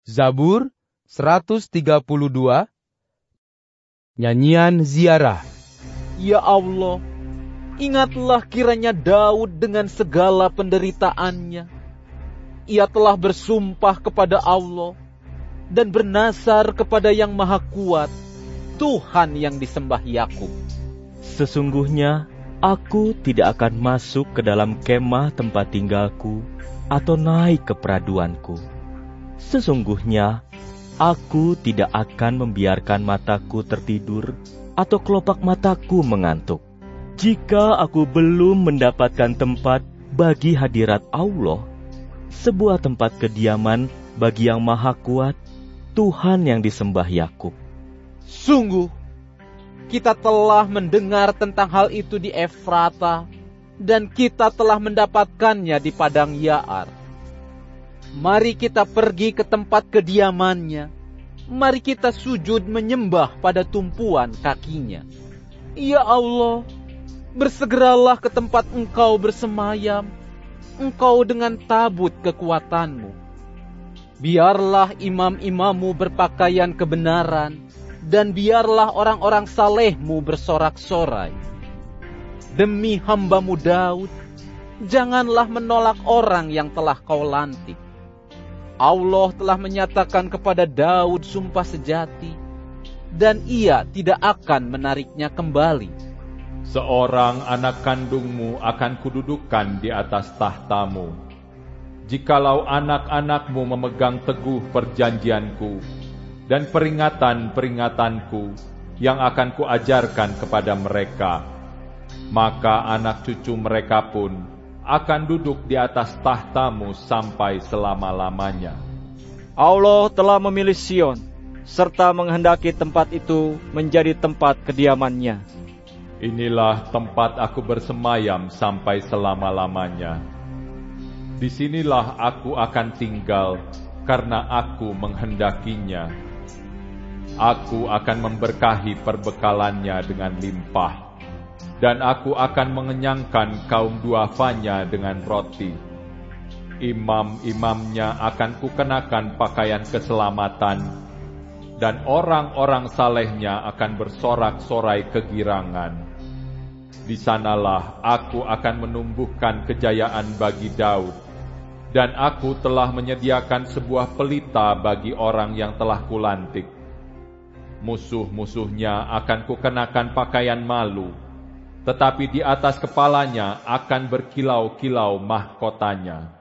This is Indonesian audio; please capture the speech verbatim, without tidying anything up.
Zabur seratus tiga puluh dua. Nyanyian ziarah. Ya Allah, ingatlah kiranya Daud dengan segala penderitaannya. Ia telah bersumpah kepada Allah dan bernasar kepada Yang Maha Kuat, Tuhan yang disembah Yakub. Sesungguhnya aku tidak akan masuk ke dalam kemah tempat tinggalku atau naik ke peraduanku. Sesungguhnya aku tidak akan membiarkan mataku tertidur atau kelopak mataku mengantuk, jika aku belum mendapatkan tempat bagi hadirat Allah, sebuah tempat kediaman bagi Yang Maha Kuat, Tuhan yang disembah Yakub. Sungguh, kita telah mendengar tentang hal itu di Efrata, dan kita telah mendapatkannya di padang Yaar. Mari kita pergi ke tempat kediamannya. Mari kita sujud menyembah pada tumpuan kakinya. Ya Allah, bersegeralah ke tempat Engkau bersemayam, Engkau dengan tabut kekuatanmu. Biarlah imam-imammu berpakaian kebenaran, dan biarlah orang-orang salehmu bersorak-sorai. Demi hambamu Daud, janganlah menolak orang yang telah kau lantik. Allah telah menyatakan kepada Daud sumpah sejati, dan ia tidak akan menariknya kembali. Seorang anak kandungmu akan kududukkan di atas tahtamu. Jikalau anak-anakmu memegang teguh perjanjianku dan peringatan-peringatanku yang akan kuajarkan kepada mereka, maka anak cucu mereka pun akan duduk di atas tahtamu sampai selama-lamanya. Allah telah memilih Sion, serta menghendaki tempat itu menjadi tempat kediamannya. Inilah tempat aku bersemayam sampai selama-lamanya. Disinilah aku akan tinggal, karena aku menghendakinya. Aku akan memberkahi perbekalannya dengan limpah, dan aku akan mengenyangkan kaum duafanya dengan roti. Imam-imamnya akan kukenakan pakaian keselamatan, dan orang-orang salehnya akan bersorak-sorai kegirangan. Di sanalah aku akan menumbuhkan kejayaan bagi Daud, dan aku telah menyediakan sebuah pelita bagi orang yang telah kulantik. Musuh-musuhnya akan kukenakan pakaian malu, tetapi di atas kepalanya akan berkilau-kilau mahkotanya.